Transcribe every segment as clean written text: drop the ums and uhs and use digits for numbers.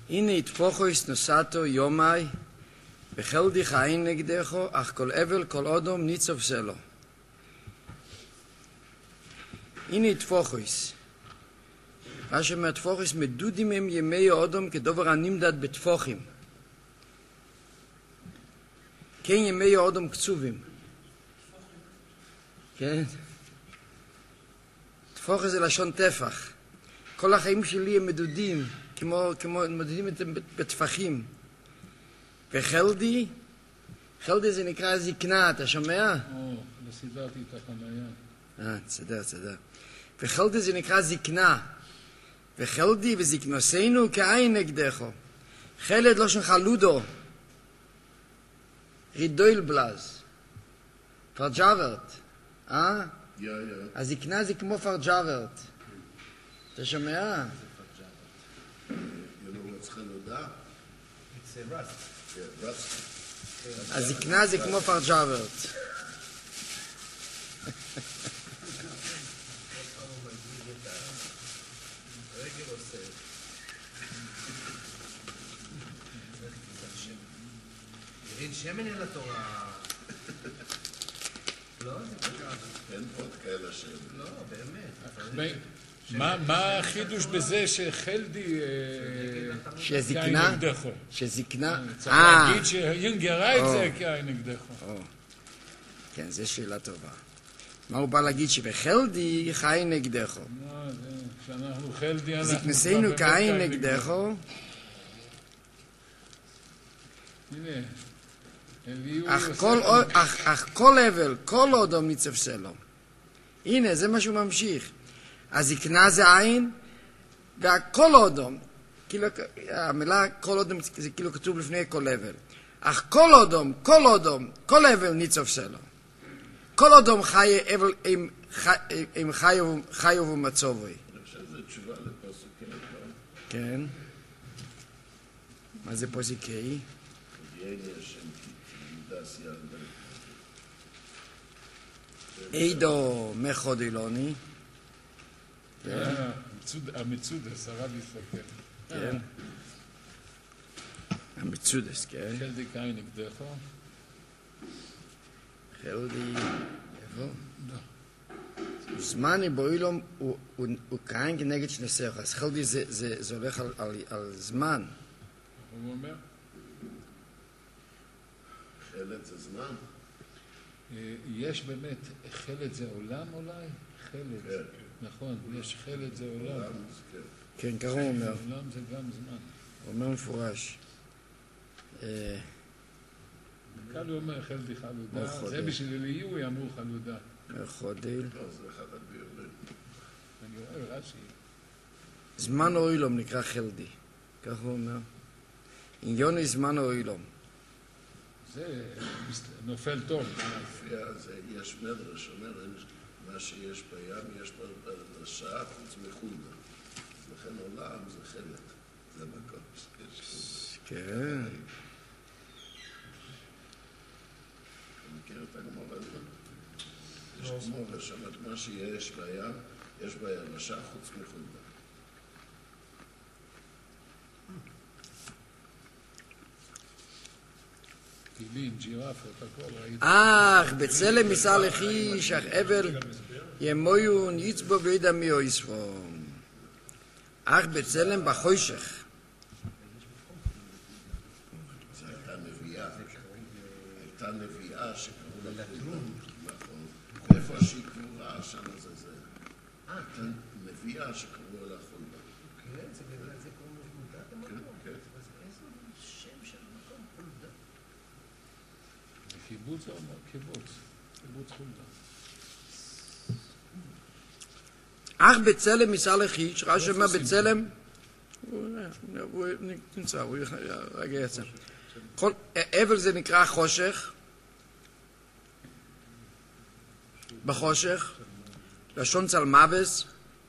הנה יתפוכויס נוסעתו יומי, בכל דיך אין נגדךו, אך כל אבל כל אודום ניצוב סלו. הנה יתפוכויס. רש"י אומר תפוכויס מדודים הם ימי האודום כדובר הנמדד בתפוחים. כן ימי האודום קצובים. כן? תפוחס זה לשון טפח. כל החיים שלי הם מדודים, כמו מדודים בטפחים. וחלדי, חלדי זה נקרא זקנה, אתה שומע? לא סידרתי את החניה. תסדר. וחלדי זה נקרא זקנה. וחלדי וזקנוסינו כעין נגדךו. חלד לא שלך לודו. רידויל בלז. פרג'אברט. הזקנה זה כמו פרג'אברט. אתה שומע? הזקנה זה כמו פרג'אברט. ירין שמן אל התורה. לא, זה פגע. אין עוד כאלה שהם. לא, באמת. מה החידוש בזה שחלדי שזקנה? שזקנה? צריך להגיד שיונגר ראה את זה כעין נגדךו. כן, זו שאלה טובה. מה הוא בא להגיד שבחלדי חי נגדךו? כשאנחנו חלדי אנחנו... זקנסינו כעין נגדךו. הנה. אך כל אבל, כל אודום ניצב סלו. הנה, זה מה שהוא ממשיך. הזקנה זה עין, והכל אודום. המילה כל אודום זה כאילו כתוב לפני כל אבל. אך כל אודום, כל אבל ניצב סלו. כל אודום חי עם חיוב ומצובוי. אני חושב שזה תשובה לפוסקי. כן. מה זה פוסקי? אידו מחודילוני. המצודס, הרב יסתכל. כן. המצודס, כן. חלדי קין נגדךו. חלדי, איפה? זמני באילום הוא קין כנגד שנסך. אז חלדי זה הולך על זמן. הוא אומר? חלד זה זמן? יש באמת, חלד זה עולם אולי? חלד, נכון, יש חלד זה עולם. כן, ככה הוא אומר. עולם זה גם זמן. הוא אומר מפורש. כאן הוא אומר חלדי חלודה, זה בשביל אליהו אמרו חלודה. חודיל. לא, זה אחד הביולים. אני רואה רש"י. זמן אוילום נקרא חלדי. ככה הוא אומר. עניון זמן אוילום. זה נופל טוב. יש מדרש, אומר, מה שיש בים, יש בשעה חוץ מחולדה. לכן עולם זה חלק. זה מקום. כן. אתה מכיר את הגמרא הזאת? יש גמרא שאומרת, מה שיש בים, יש ביבשה חוץ מחולדה. פילים, ג'ירפות, הכל ראיתי. אך, בצלם יישא לכיש, אך אבל ימויון יצבו וידע מי יסבו. אך בצלם בחושך. זו הייתה נביאה. הייתה נביאה שקראו לה חולדה. נכון. ואיפה שהיא קבורה, שם זה. הייתה נביאה שקראו לה חולדה. כן, זה בגלל זה קוראים לחולדת המקום. כן. אז איזה שם של מקום חולדה? קיבוץ או קיבוץ? קיבוץ חולדה. אך בצלם יישא לכיש, רש"י אומר בצלם, הוא נמצא, הוא רגע יצא. אבל זה נקרא חושך, בחושך, לשון צלמבס,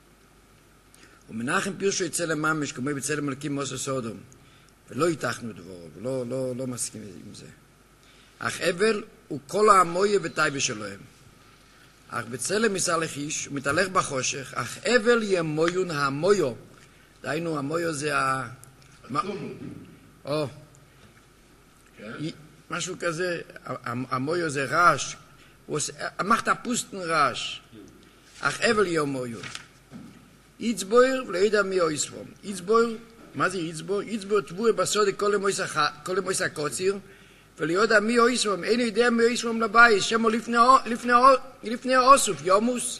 ומנחם פירשו את צלם ממש, כמו בצלם מלכים מוסר סודום, ולא איתכנו דברו, ולא מסכים עם זה. אך אבל הוא כל העמויה וטייבה שלהם. אך בצלם יישא לכיש, הוא מתהלך בחושך, אך אבל ימויון המויו. דהיינו, המויו זה או, כן? משהו כזה, המויו זה רעש, אמרת פוסטן רעש, אך אבל יום מויו. איצבויר ולא יודע מי או יספום. איצבויר, מה זה איצבויר? איצבויר תבואי בסוד כל המויס הקוציר, ולא יודע מי או יספום, אין יודע מי או יספום לבית, שמו לפני האוסוף, יומוס.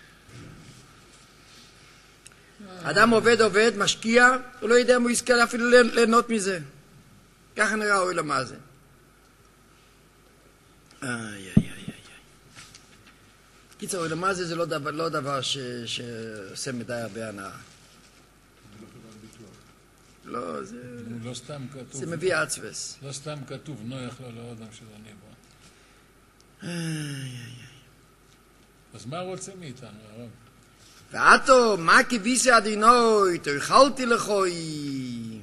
אדם עובד, משקיע, הוא לא יודע מי יזכה אפילו ליהנות מזה. ככה נראה אוי למה זה. קיצור, אוי למה זה לא דבר שעושה מדי הרבה הנאה. לא, זה... לא סתם כתוב. זה מביא עצבס. לא סתם כתוב, נוח לו לאדם של הניבו. אז מה רוצה מאיתנו, הרב? ועתו, מה כביסי אדינוי, תאכלתי לכוי.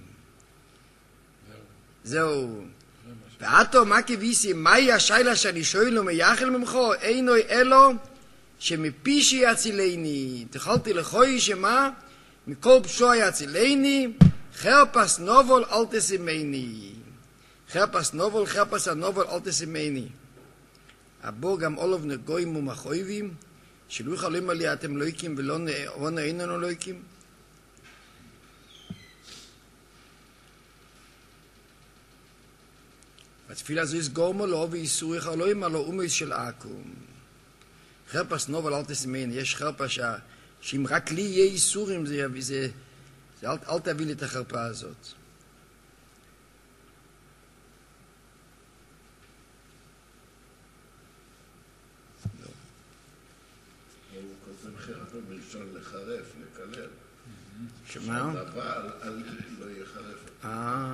זהו. ועתו, מה כביסי, מהי השאלה שאני שואל ומייחל ממכו, אינו אלו שמפישי יצילני. תאכלתי לכוי שמה? מכל פשוע יצילני, חרפס נובול אל תשימני. חרפס הנובול אל תשימני. הבו גם אולוב נגויים ומחויבים, שלא יכולים עלי אתם לויקים ולא נעיננו לויקים. התפילה זו יסגורמו לו ואיסור יחלוים על האומץ של עקום. חרפס נובל אל תשימני, יש חרפה שאם רק לי יהיה איסורים זה אל תביא לי את החרפה הזאת. חרפה בלשון לחרף, לקלל. שמה? אבל לא יחרף.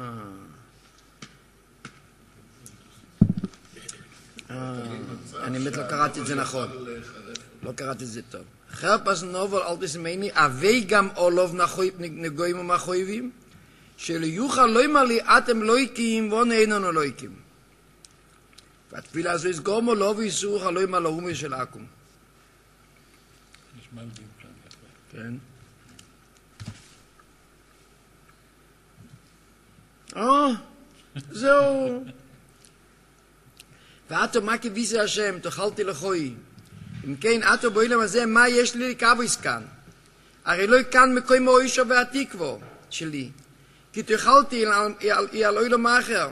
אני באמת לא קראתי את זה נכון. לא קראתי את זה טוב. חרפס נובל אל תשימני, אבי גם אולוב נגויים ומחויבים, שלא יוכל לא ימלא אתם לויקים ואון איננו לויקים. והתפילה הזו יסגורמו לו ואיסור חלוים על האומץ של עקום. יש מלבים כאן יפה. כן. זהו. ואתו מה כביסי השם, תאכלתי לכוי. אם כן, אתו באילם הזה, מה יש לי לקבויס כאן? הרי לא כאן מקוי מאוישו והתקוו שלי. כי תאכלתי על אילם האחר.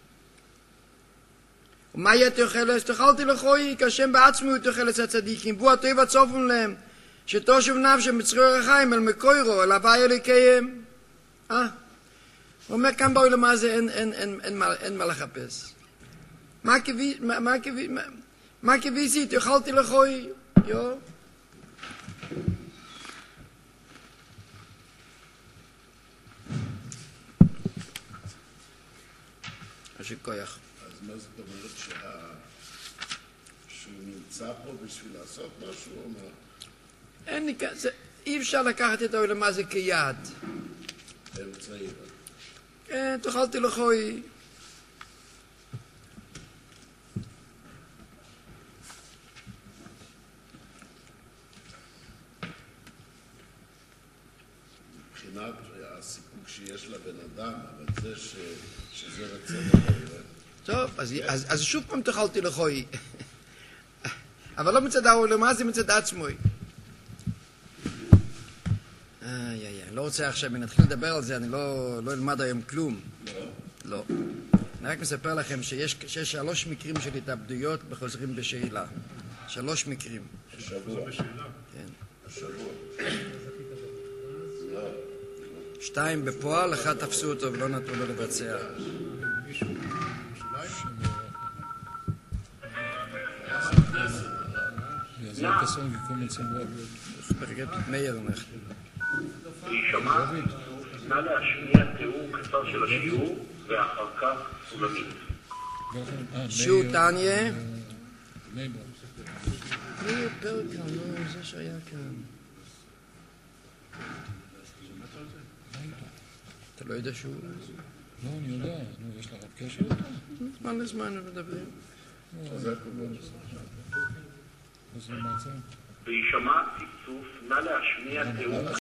ומה יהיה תאכלס? תאכלתי לכוי, כשם בעצמו תאכלס הצדיקים. בוא הטוב הצופם להם. שתושב נפש מצרור החיים אל מקוירו, אל הווי אלוקיהם. הוא אומר כאן באילם הזה, אין מה לחפש. מה כביסי? תאכלתי לכוי. יו. השם כוח. אז מה זאת אומרת שהוא נמצא פה בשביל לעשות משהו או מה? אי אפשר לקחת את העולם הזה כיד. אמצעי. כן, תאכלתי לכוי. מבחינת הסיפוק שיש לבן אדם, אבל זה שזה רצון הבורא. טוב, אז שוב פעם תאכלתי לכוי. אבל לא מצד העולם הזה, מצד עצמוי. לא רוצה עכשיו, אם נתחיל לדבר על זה, אני לא אלמד היום כלום. לא. אני רק מספר לכם שיש 3 מקרים של התאבדויות בחוזרים בשאלה. 3 מקרים. השבוע. כן. השבוע. 2 בפועל, 1 תפסו אותו ולא נתנו לו לבצע. יעזור כסון וקום לציבור. ברגע מאיר אנחנו. להישמע, נא להשמיע תיאור קצר של השיעור, ואחר כך סולמית. שיעור תניה. מאיר פרק כאן, לא, זה שהיה כאן. אתה לא יודע שהוא... לא, אני יודע. יש לך קשר איתו? זמן לזמן מדברים. אז זה מעצר. להישמע צפצוף, נא להשמיע תיאור